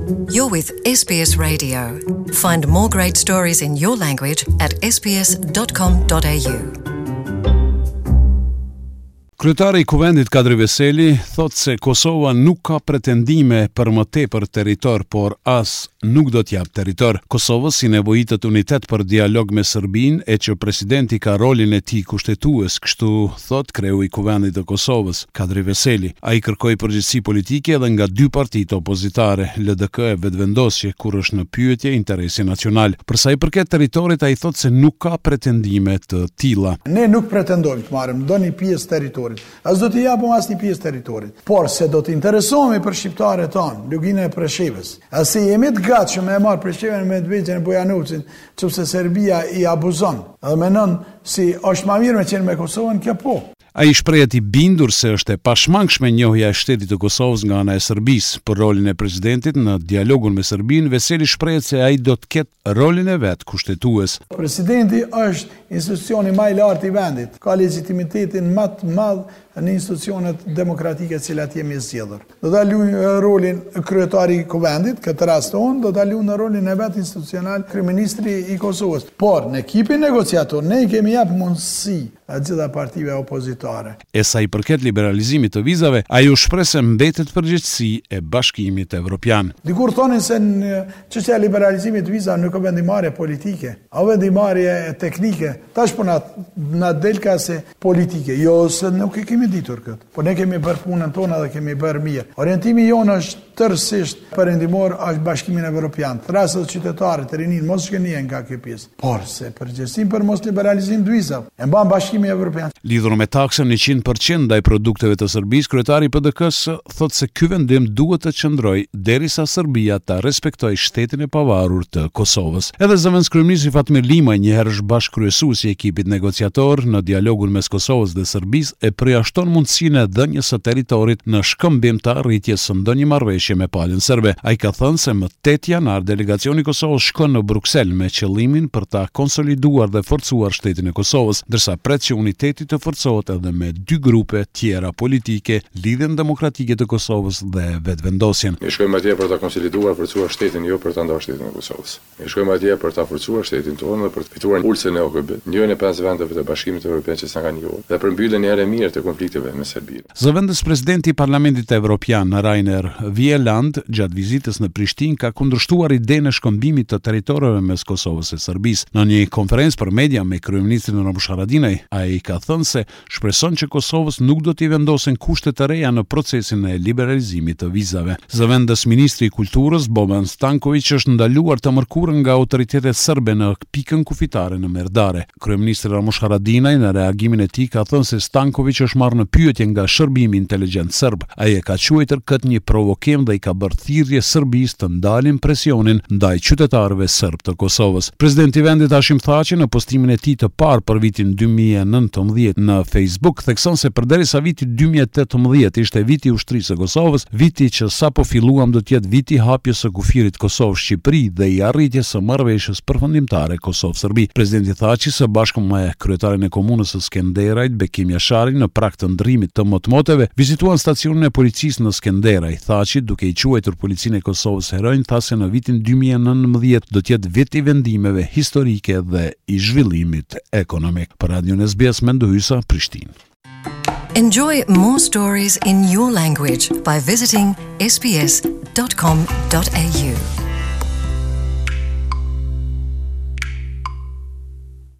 You're with SBS Radio. Find more great stories in your language at sbs.com.au. Kryetari I Kuvendit Kadri Veseli thot se Kosova nuk ka pretendime për më tepër territor, por as nuk do t'jap territor. Kosovës si nevojitet unitet për dialog me Serbinë e që presidenti ka rolin e tij kushtetues, kështu thot kreu I Kuvendit të Kosovës, Kadri Veseli. Ai kërkoi përgjegjësi politike edhe nga dy partitë opozitare, LDK e vetvendosje kur është në pyetje interesi nacional. Për sa I përket territorit, ai thot se nuk ka pretendime të tilla. Ne nuk pretendojmë të marrim ndonjë pjesë territorit. As do t'i japim asnjë pjesë territorit. Por se do të interesohemi për shqiptarët tonë, luginën e Preshevës. As se jemi të gatshëm e marr Preshevën me Medvegjën e Bojanovicin, sepse Serbia I abuzon. Edhe mendon si është më mirë me qenë me Kosovën, kjo po. Ai shprehet I bindur se është e pashmangshme njohja e shtetit të Kosovës nga ana e Serbisë. Për rolin e presidentit në dialogun me Serbinë, Veseli shprehet se ai do të ketë rolin e vet kushtetues. Presidenti është institucioni më I lartë I vendit, ka legitimitetin më të madh në institucionet demokratike të cilat jemi zgjedhur. Do ta luajë rolin kryetari I Kuvendit, këtë rast do ta luajë rolin e vet institucional kryeministri I Kosovës. Por në ekipin negociator ne I kemi jap mundësi gjitha partive opozitare. E sa I përket liberalizimit të vizave, ai u shpreh se mbetet përgjegjësi e Bashkimit Evropian. Dikur thonin se në çështja e liberalizimit të vizave nuk ka vendimarrje politike, a vendimarrje teknike. Tash po na del ka se politike. Jo, se nuk e kemi ditur këtë. Po ne kemi bërë punën tonë dhe kemi bërë mirë. Orientimi jonë është tërësisht perëndimor është Bashkimin Evropian. Rastet qytetarët e rinin mos shkënien nga kjo pjesë. Por se përgjegjësim për mos liberalizim të vizave e mban Bashkimi Evropian. Lidhur me taksën 100% ndaj produkteve të Serbisë, kryetari I PDK-s thot se ky vendim duhet të qëndrojë derisa Serbia ta respektojë shtetin e pavarur të Kosovës. Edhe zëvendës kryeministri Fatmir Limaj, një herë bashkëkryesuesi I ekipit negociator në dialogun mes Kosovës dhe Serbisë, e përjashton mundësinë e dhënies së territorit në shkëmbim të arritjes së ndonjë marrëveshje me palën serbe. Ai ka thënë se më 8 janar delegacioni I Kosovës shkon në Bruksel me qëllimin për ta konsoliduar dhe forcuar shtetin e Kosovës, ndërsa pret që uniteti të forcohet edhe me dy grupe tjera politike, Lidhjen Demokratike të Kosovës dhe vetvendosjen. Ne shkojmë atje për ta konsoliduar, forcuar shtetin, jo për ta ndarë shtetin e Kosovës. Ne shkojmë atje për ta forcuar shtetin tonë dhe për të fituar pulsin e OKB, njërin e 5 vendeve të Bashkimit Evropian që s'na kanë njohur, dhe për mbylljen e herë mirë të konflikteve me Serbinë. Zëvendës presidenti I Parlamentit Evropian Rainer Wieland gjatë vizitës në Prishtinë ka kundërshtuar idenë e shkëmbimit të territoreve mes Kosovës e Serbisë. Në një konferencë për media me kryeministrin Ramush Haradinaj, ai ka thënë se shpreson që Kosovës nuk do t'i vendosen kushte të reja në procesin e liberalizimit të vizave. Zëvendës ministri I Kulturës Boban Stanković është ndaluar të mërkurën nga autoritetet serbe në pikën kufitare në Merdare. Kryeministri Ramush Haradinaj në reagimin e tij ka thënë se Stanković është marrë në pyetje nga shërbimi inteligjent serb. Ai e ka quajtur këtë një provokim dhe I ka bërë thirrje Serbisë të ndalin presionin ndaj qytetarëve serb të Kosovës. Presidenti I vendit Hashim Thaçi në postimin e tij të parë për vitin 2019 në Facebook thekson se përderisa viti 2018 ishte viti I ushtrisë së Kosovës, viti që sapo filluam do të jetë viti I hapjes së kufirit Kosovë-Shqipëri dhe I arritjes së marrëveshjes përfundimtare Kosovë-Serbi. Presidenti Thaçi së bashku me kryetarin e komunës së Skenderajt Bekim Jashari në prag të ndrimit të motmoteve vizituan stacionin e policisë në Skenderaj. Thaçi, duke I quajtur policinë e Kosovës heronj, tha se në vitin 2019 do të jetë vit I vendimeve historike dhe I zhvillimit ekonomik. Për Radion SBS Mendo Hysa, Prishtinë. Enjoy more stories in your language by visiting sbs.com.au.